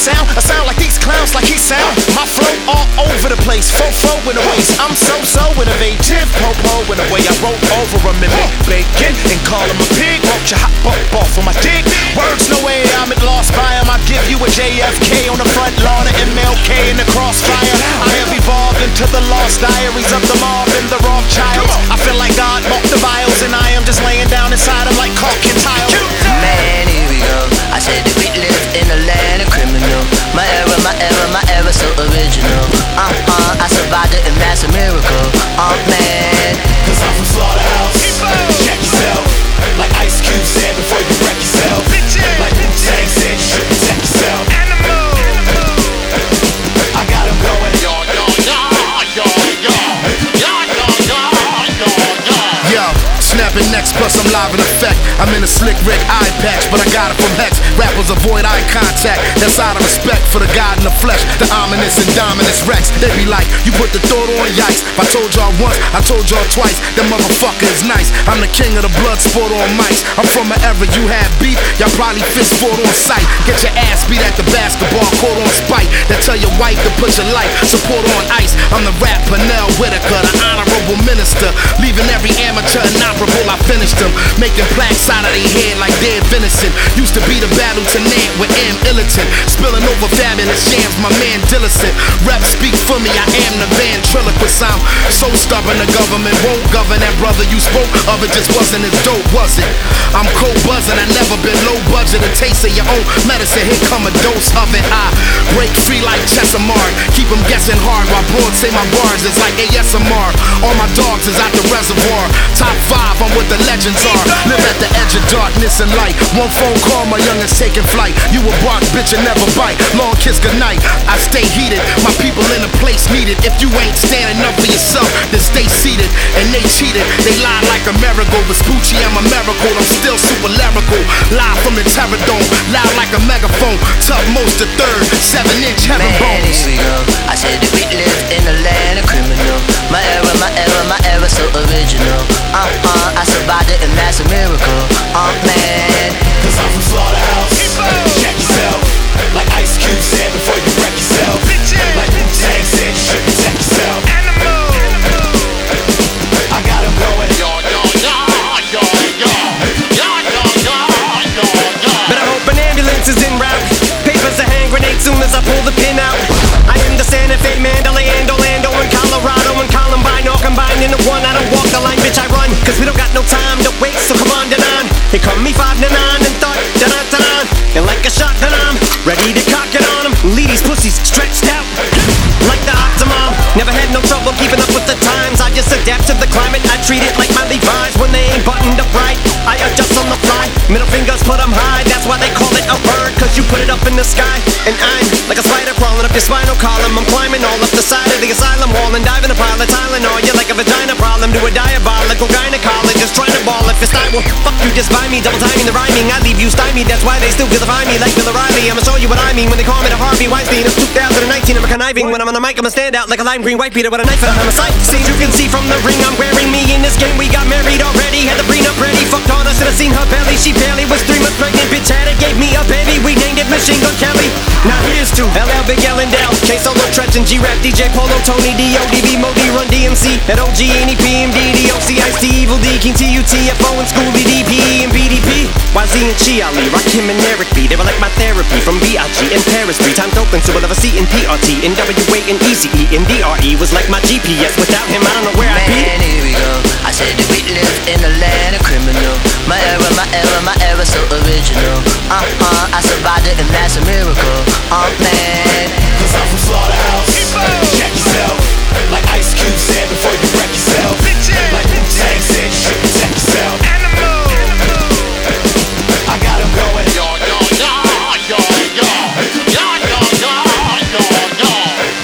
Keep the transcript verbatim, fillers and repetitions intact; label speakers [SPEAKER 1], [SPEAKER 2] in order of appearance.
[SPEAKER 1] sound? I sound like these clowns, like he sound. My flow all over the place, fo-fo in the waist. I'm so-so innovative, po-po in the way I roll over him and make bacon and call him a pig. Won't you hop up off of my dick? Words, no way I'm at lost by him. I give you a J F K on the front lawn of M L K in the crossfire. I have evolved into the lost diaries of the mob and the Rothschilds. I feel like God bought the vials and I am just laying down inside him like caulking tiles.
[SPEAKER 2] Man, here we go. I said that we live in a land of criminal. My era, my era, my era so original. Uh-uh, I survived it and that's a miracle. Oh man,
[SPEAKER 3] cause I'm from Slaughterhouse. Check yourself, like Ice Cube said before you wreck yourself. Like Wu-Tang said, you should protect yourself. I got him going. Yo, yo, yo, yo, yo, yo, yo, yo, yo, yo.
[SPEAKER 4] Yo, snapping next, plus I'm live in effect. I'm in a slick Rick eye patch, but I got it from Hex. Rappers avoid eye contact, that's out of respect for the God in the flesh, the ominous and dominus Rex. They be like, you put the thought on, yikes. If I told y'all once, I told y'all twice. That motherfucker is nice. I'm the king of the blood sport on mics. I'm from an era you had beef, y'all probably fist fought on sight. Get your ass beat at the basketball court on spite. That tell your wife to put your life support on ice. I'm the rap Pernell Whitaker, the honorable minister, leaving every amateur inoperable. I finished them, making plaques out of their head like dead venison. Used to be the battle tonight with M. Illiton, spilling over fabulous jams, my man Dillicent. Rep speaks for me, I am the ventriloquist. I'm so stubborn, the government won't govern that brother you spoke of. It just wasn't as dope, was it? I'm cold buzzing, I never been low budget. A taste of your own medicine, here come a dose of it. I break free like Chesimard, keep them guessing hard while broads say my bars is like A S M R. All my dogs is out the reservoir, top five, I'm what the legends are. Live at the edge of darkness and light. One phone call, my youngins taking flight. You a bark, bitch, and never bite. Long kiss goodnight. I stay heated, my people in a place needed. If you ain't standing up for yourself, then stay seated. And they cheated, they lied like a miracle. Vespucci, I'm a miracle, I'm still super lyrical. Live from the Terror Dome, loud like a megaphone. Top most the third, seven inch heaven
[SPEAKER 2] man,
[SPEAKER 4] bones.
[SPEAKER 2] here we go. I said that we live in a land of criminal. My era, my era, my era so original. Uh-uh, I survived it and that's a miracle. Oh man,
[SPEAKER 3] cause I'm from Slaughterhouse. Check yourself, like Ice Cube said before you wreck yourself. Like Wu-Tang said, you should protect yourself. I got him going. Yo, yo, yo, yo, yo, yo, yo, yo, yo, yo.
[SPEAKER 5] But I hope an ambulance is en route. Papers a hand grenade soon as I pull the pin out. I am the Santa Fe, Mandalay, and Orlando, and Colorado, and Columbine, all combined into one. I don't walk the line, bitch, I run, cause we don't got no time to waste, so come on, da-don. Here come me five to nine and thought, da-da-da-da. And like a shotgun, I'm ready to cock it on them. Lead these pussies stretched out like the Optimum. Never had no trouble keeping up with the times. I just adapt to the climate. I treat it like my Levi's when they ain't buttoned up right. I adjust on the fly, middle fingers put them high. That's why they call it a bird, cause you put it up in the sky. And I'm like a spider crawling up your spinal column. I'm climbing all up the side of the asylum wall and diving a pile of Tylenol. You're like a vagina problem to a diabolical gynecologist trying to ball if it's I will fuck you just by me, double timing the rhyming. I leave you stymied, that's why they still vilify me like Bill O'Reilly. I'ma show you what I mean when they call me the Harvey Weinstein of two thousand nineteen. I'm a conniving when I'm on the mic, I'ma stand out like a lime green white beater with a knife and I'm a sight. See, you can see from the ring I'm wearing me in this game. We got married already, had the prenup ready. Fucked on her, should've seen her belly. She barely was three months pregnant, bitch had it, gave me a baby. We named it Machine Gun Kelly. Now here's to L L, Big L and Dell, K Solo, Tretch and G-Rap, D J Polo, Tony, D O, D B, Mo, D, Run, D M C, and O G, N E P, M D, D O C, Ice-T, Evil D, King, T U T, F O, and Schoolie, D P E, and B D P, Y Z and Chi Ali, Rakim and Eric B. They were like my therapy from B I G and Paris three times open, so we'll have a C and P R T, N W A and E C E, and D R E was like my G P S. Without him, I don't know where I'd be.
[SPEAKER 2] man, here we go. I said that we live in a land of criminal. My era, my era, my era so original. Uh-uh, I survived it and that's a miracle. Oh man.